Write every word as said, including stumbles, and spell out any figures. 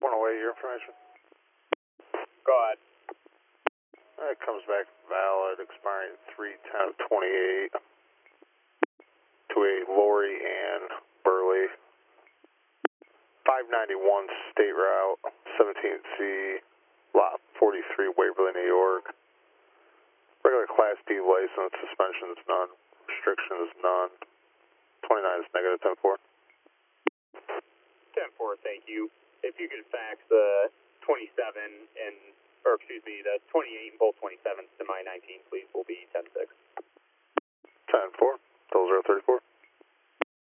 Want to weigh your information? Go ahead. It comes back valid, expiring three ten twenty-eight to a Lori Ann Burley. five ninety-one State Route, seventeen C, Lot forty-three, Waverly, New York. Regular Class D license, suspensions none, restrictions none. twenty-nine is negative, ten four. ten four, thank you. If you could fax the twenty-seven and, or excuse me, the twenty-eight and both twenty-sevens to my nineteen, please, will be ten six. ten four, double zero thirty-four.